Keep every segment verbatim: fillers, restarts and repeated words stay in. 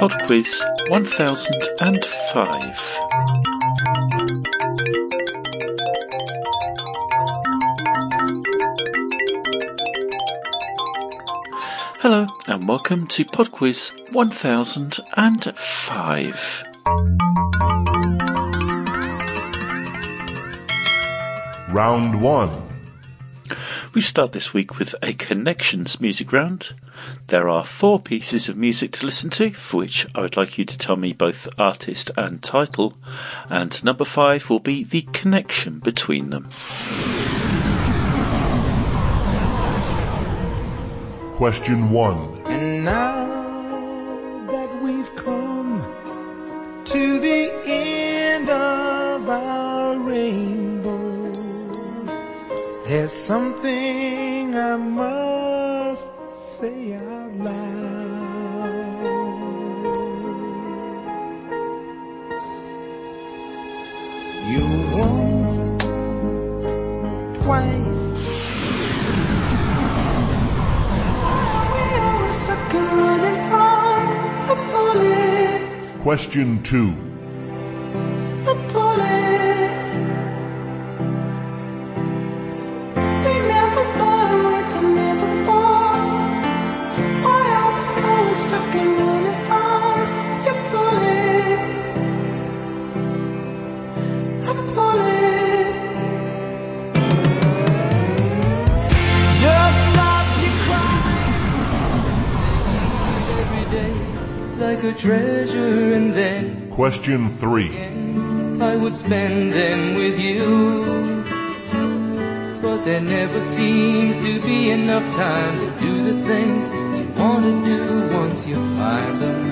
Pod Quiz one thousand five. Hello and welcome to Pod Quiz one thousand five. Round one. We start this week with a connections music round. There are four pieces of music to listen to, for which I would like you to tell me both artist and title, and number five will be the connection between them. Question one. And now that we've come to the end of our rainbow, there's something I must say out loud. You once, twice, we were stuck and running from the bullets. Question two. The bullets. Stuck and running from your bullets, a bullet. Just stop your crying every day like a treasure, and then Question three. I would spend them with you, but there never seems to be enough time to do the things want to do once you find them.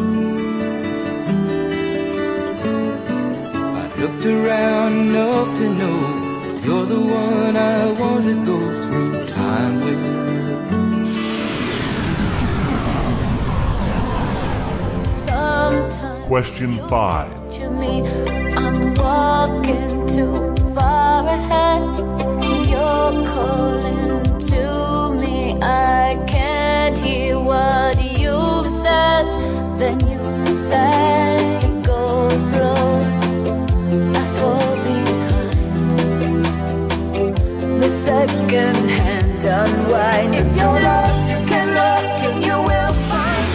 I looked around enough to know you're the one I want to go through time with. Sometimes Question five. you mean I'm walking too far ahead. You're calling to me. I can't hear what you've said. Then you said go slow. I fall behind. The second hand unwind. If you're lost, you can look and you will find.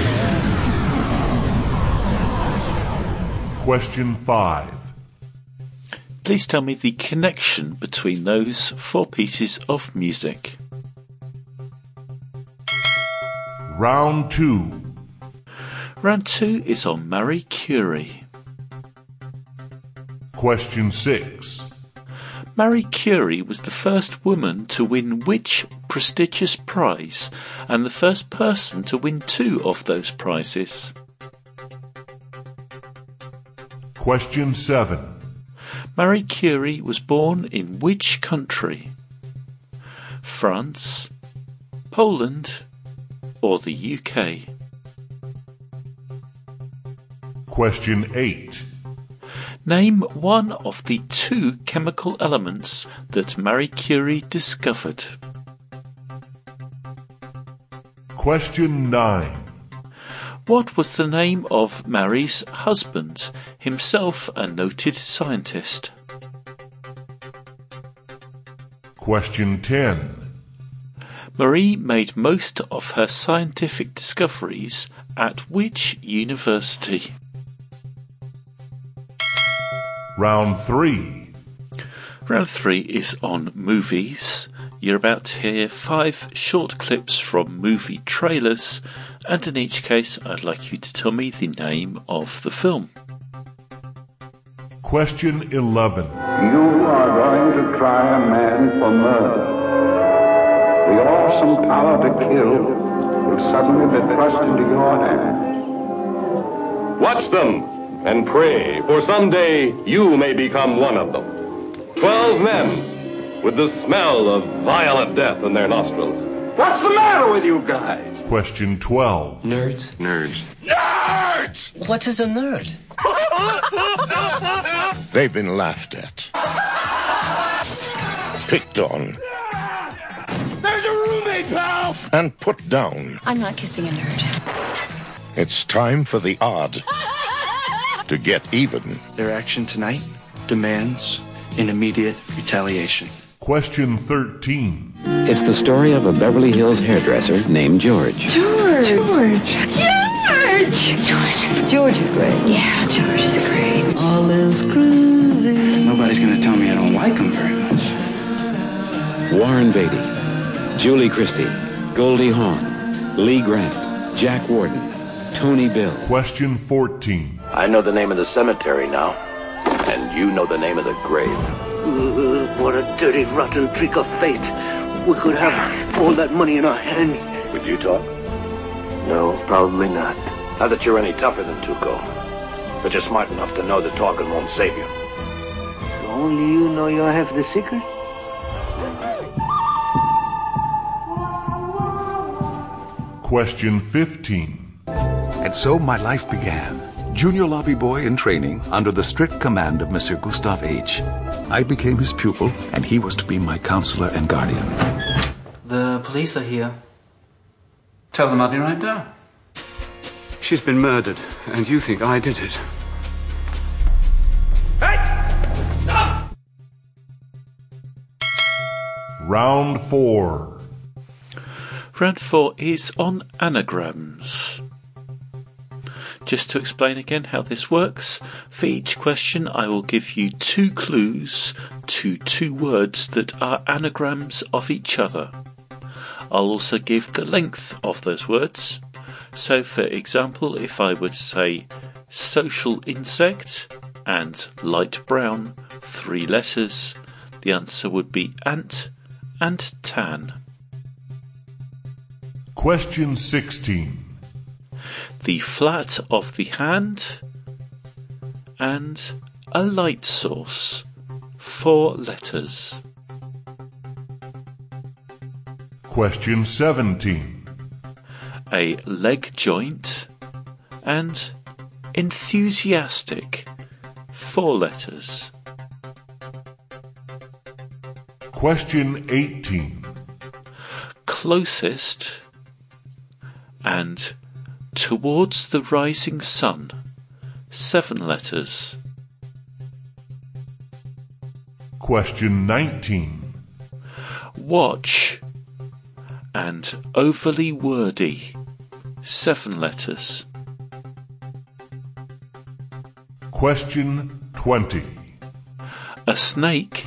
Question five. Please tell me the connection between those four pieces of music. Round two. Round two is on Marie Curie. Question six. Marie Curie was the first woman to win which prestigious prize, and the first person to win two of those prizes? Question seven. Marie Curie was born in which country? France, Poland, or the U K? Question eight. Name one of the two chemical elements that Marie Curie discovered. Question nine. What was the name of Marie's husband, himself a noted scientist? Question ten. Marie made most of her scientific discoveries at which university? Round three. Round three is on movies. You're about to hear five short clips from movie trailers, and in each case I'd like you to tell me the name of the film. Question eleven. You are going to try a man for murder. The awesome power to kill will suddenly be thrust into your hands. Watch them and pray, for someday you may become one of them. Twelve men with the smell of violent death in their nostrils. What's the matter with you guys? Question twelve. Nerds. Nerds. Nerds! What is a nerd? They've been laughed at. Picked on. There's a roommate, pal! And put down. I'm not kissing a nerd. It's time for the odd to get even. Their action tonight demands an immediate retaliation. Question thirteen. It's the story of a Beverly Hills hairdresser named George. George! George! George! George! George is great. Yeah, George is great. All is groovy. Nobody's going to tell me I don't like them very much. Warren Beatty, Julie Christie, Goldie Hawn, Lee Grant, Jack Warden, Tony Bill. Question fourteen. I know the name of the cemetery now, and you know the name of the grave. Uh, what a dirty, rotten trick of fate. We could have all that money in our hands. Would you talk? No, probably not. Not that you're any tougher than Tuco, but you're smart enough to know that talking won't save you. So only you know you have the secret? Question fifteen. And so my life began. Junior lobby boy in training under the strict command of Monsieur Gustave H. I became his pupil, and he was to be my counselor and guardian. The police are here. Tell them I'll be right down. She's been murdered, and you think I did it. Hey! Stop! Round four. Round four is on anagrams. Just to explain again how this works, for each question I will give you two clues to two words that are anagrams of each other. I'll also give the length of those words. So for example, if I were to say social insect and light brown, three letters, the answer would be ant and tan. Question sixteen. The flat of the hand and a light source, four letters. Question seventeen. A leg joint and enthusiastic, four letters. Question eighteen. Closest and towards the rising sun, seven letters. Question nineteen. Watch and overly wordy, seven letters. Question twenty. A snake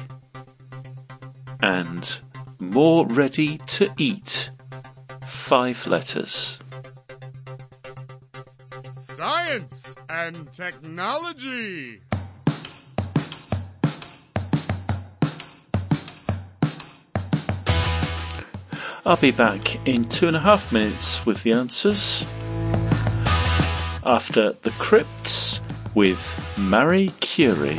and more ready to eat, five letters. Science and technology. I'll be back in two and a half minutes with the answers. After the Crypts with Marie Curie.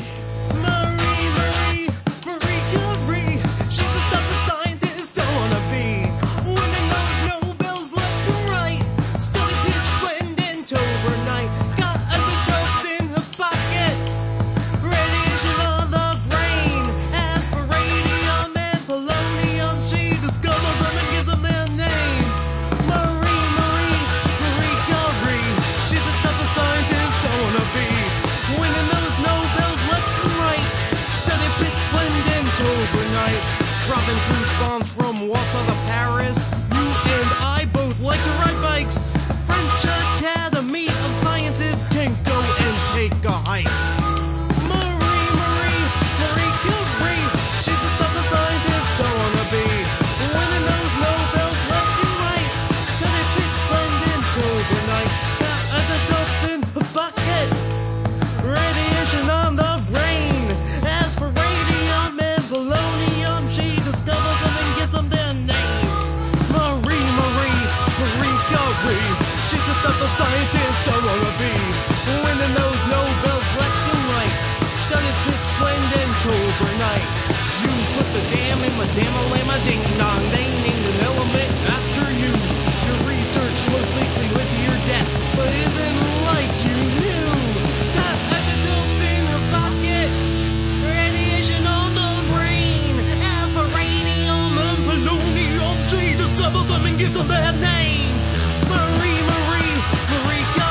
Give them their names. Marie, Marie, Marie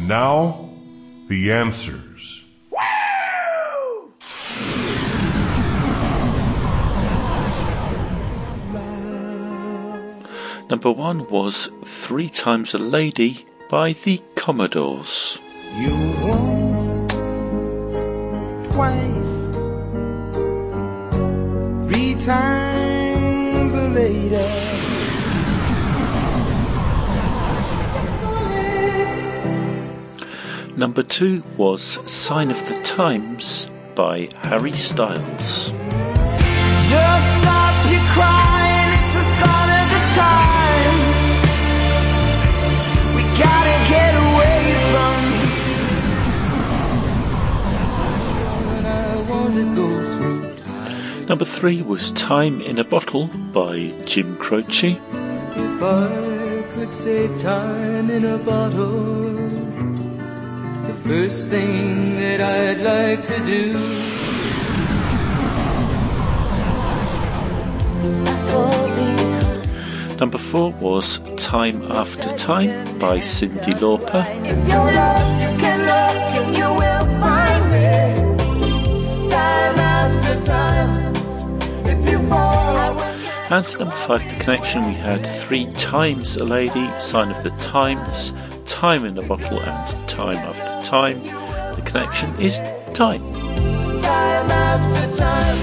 Now, the answers. Number one was Three Times a Lady by the Commodores. You once, twice, three times a lady. Number two was Sign of the Times by Harry Styles. Just stop your crying, it's a sign of the times. We gotta get away from you. I wanna go through time. Number three was Time in a Bottle by Jim Croce. If I could save time in a bottle, the first thing that I'd like to do. Number four was Time After Time by Cyndi Lauper. If you're lost, you can look and you will find me. Time after time. If you fall, I will. And number five, The Connection, we had Three Times a Lady, Sign of the Times, Time in a Bottle, and Time After Time. The Connection is Time. Time after time.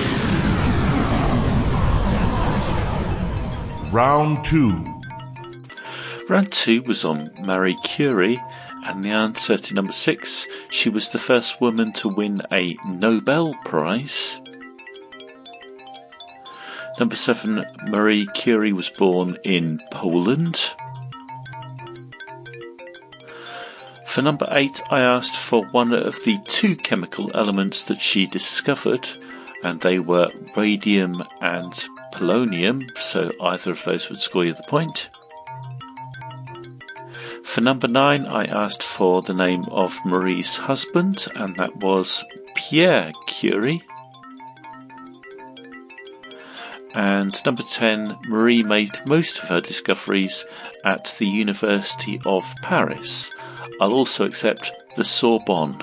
Round two. Round two was on Marie Curie, and the answer to number six, she was the first woman to win a Nobel Prize. Number seven, Marie Curie was born in Poland. For number eight, I asked for one of the two chemical elements that she discovered, and they were radium and polonium, so either of those would score you the point. For number nine, I asked for the name of Marie's husband, and that was Pierre Curie. And number ten, Marie made most of her discoveries at the University of Paris. I'll also accept the Sorbonne.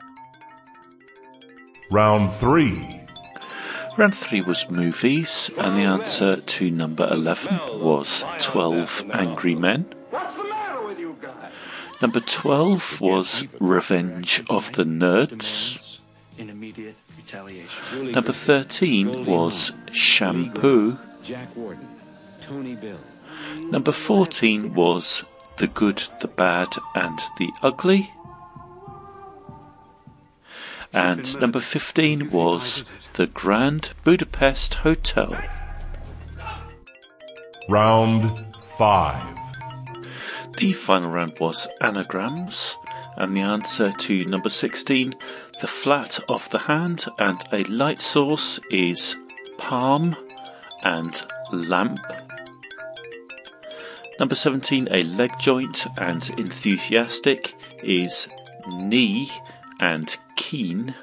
Round three. Round three was movies, and the answer to number eleven was twelve Angry Men. What's the matter with you guys? Number twelve was Revenge of the Nerds. In immediate retaliation. Number thirteen was Shampoo. Jack Warden, Tony Bill. Number fourteen was The Good, the Bad, and the Ugly. And number fifteen was The Grand Budapest Hotel. Round five. The final round was anagrams, and the answer to number sixteen, the flat of the hand and a light source, is palm and lamp. Number seventeen, a leg joint and enthusiastic, is knee and keen.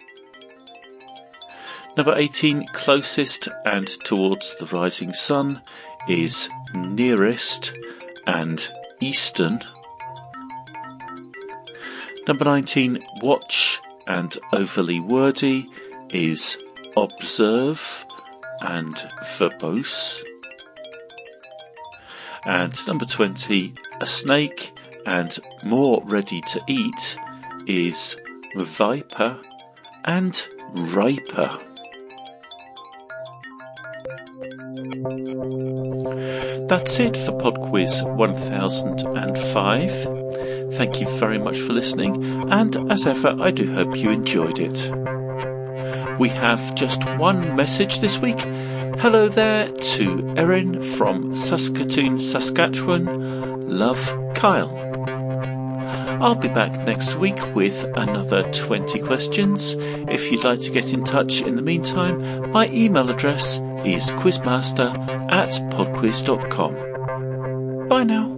Number eighteen, closest and towards the rising sun, is nearest and eastern. Number nineteen, watch and overly wordy, is observe and verbose. And number twenty, a snake and more ready to eat, is viper and riper. That's it for Pod Quiz one thousand five. Thank you very much for listening, and as ever, I do hope you enjoyed it. We have just one message this week. Hello there to Erin from Saskatoon, Saskatchewan. Love, Kyle. I'll be back next week with another twenty questions. If you'd like to get in touch in the meantime, my email address is quizmaster at podquiz dot com. Bye now.